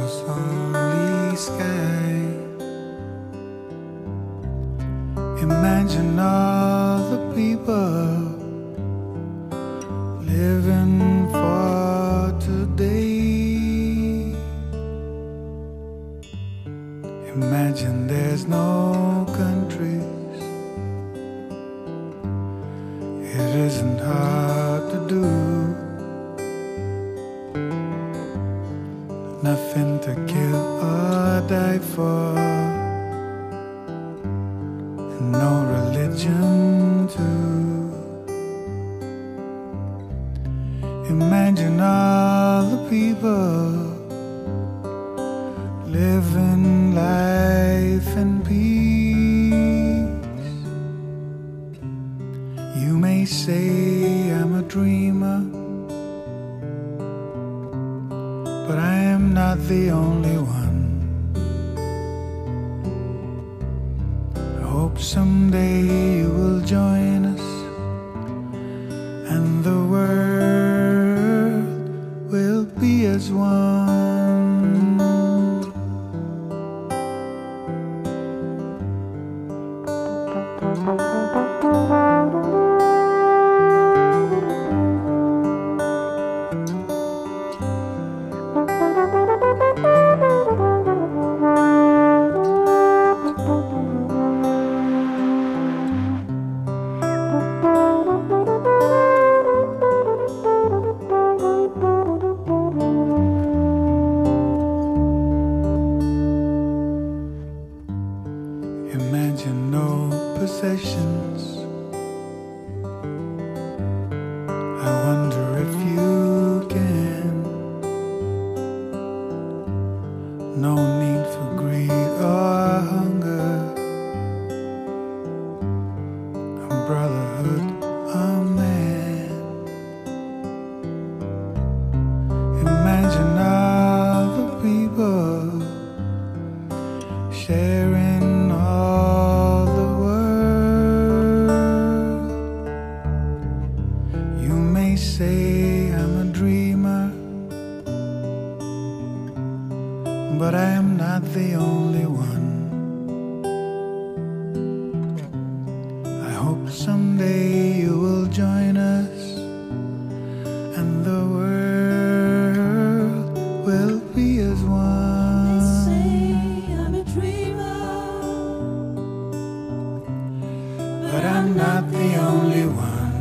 a sunny sky. Imagine all the people living for today. Imagine there's no countries. It isn't hard to do. Nothing to kill or die for, and no religion too. Imagine all the people living life in peace. You may say I'm a dreamer, but I am not the only one. I hope someday you will join us, and the world will be as one. Imagine no possessions. I wonder if you can. No need for greed or hunger. A brotherhood of man. Imagine all the people sharing all the world. You may say I'm a dreamer, but I am not the only one. I hope someday you will join us, and the world will be as one. Say I'm a dreamer, But I'm not the only one.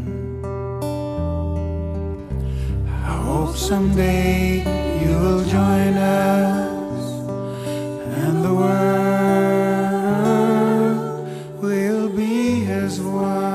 I hope someday you will join us, and the world will be as one.